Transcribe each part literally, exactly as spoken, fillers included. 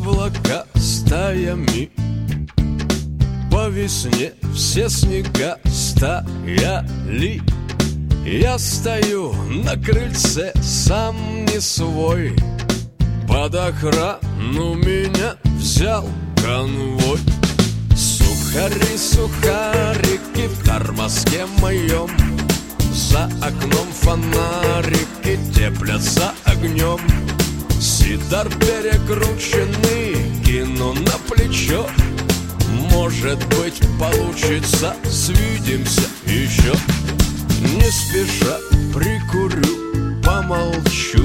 облака стаями, по весне все снега стаяли. Я стою на крыльце, сам не свой, под охрану меня взял конвой. Сухари, сухарики в тормозке моем, за окном фонарики теплятся огнем. Сидар перекрученный кину на плечо, может быть, получится, свидимся еще. Не спеша прикурю, помолчу,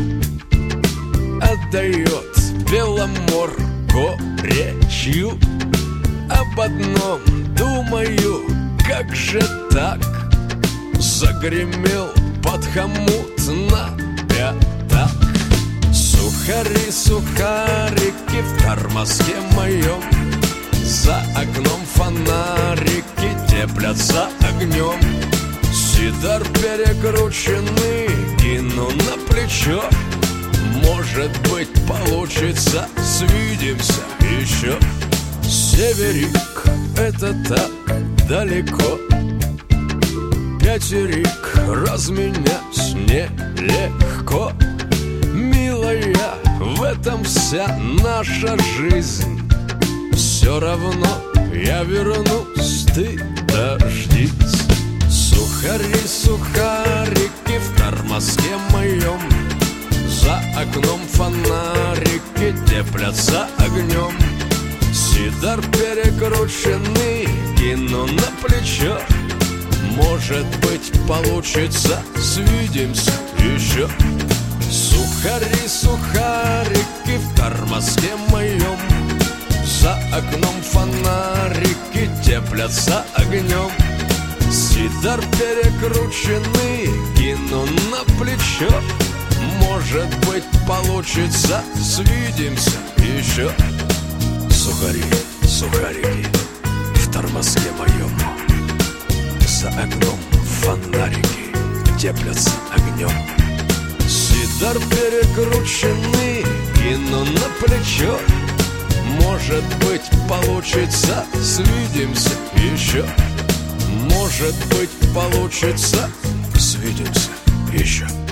отдает Беломор горечью. Об одном думаю, как же так? Загремел под хомут на пятак. Сухари, сухарики в тормозке моем, за окном фонарики теплятся огнем. Сидар перекрученный кину на плечо, может быть, получится, свидимся еще. Северик, это так далеко, пятерик, разменять нелегко. Милая, в этом вся наша жизнь. Все равно я вернусь, ты дождись. Сухари, сухарики в тормозке моем, за окном фонарики теплятся огнем. Сидар перекрученный кину на плечо, может быть, получится, свидимся еще. Сухари, сухарики в тормозке моем, за окном фонарики теплятся огнем. Сидар перекрученный кину на плечо, может быть, получится, свидимся еще. Сухари, сухарики в тормозке моем, за окном фонарики теплятся огнем. Сидар перекрученный кину на плечо, может быть, получится, свидимся еще. Может быть, получится, свидимся еще.